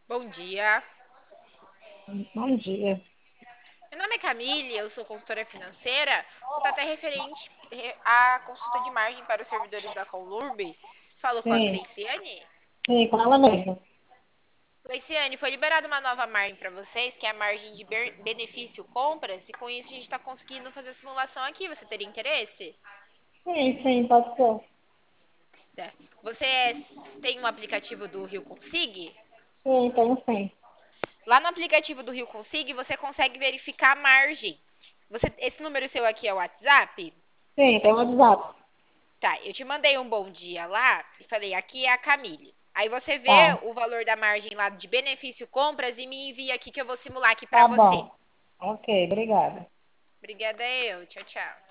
Bom dia. Bom dia. Meu nome é Camille, eu sou consultora financeira. O contato é referente à consulta de margem para os servidores da Conlurb. Falou com a Sim, Cleiciane? sim, com ela mesmo. Cleiciane, foi liberada uma nova margem para vocês, que é a margem de benefício compras, e com isso a gente está conseguindo fazer a simulação aqui. Você teria interesse? Sim, sim, pode ser. É. Você tem um aplicativo do Rio Consig? Sim, tenho sim. Lá no aplicativo do Rio Consig, você consegue verificar a margem. Esse número seu aqui é o WhatsApp? Sim, tem um WhatsApp. Tá, eu te mandei um bom dia lá e falei, aqui é a Camille. Aí você vê Tá, o valor da margem lá de benefício compras e me envia aqui que eu vou simular aqui pra tá você. bom. Ok, obrigada. Obrigada eu. Tchau, tchau.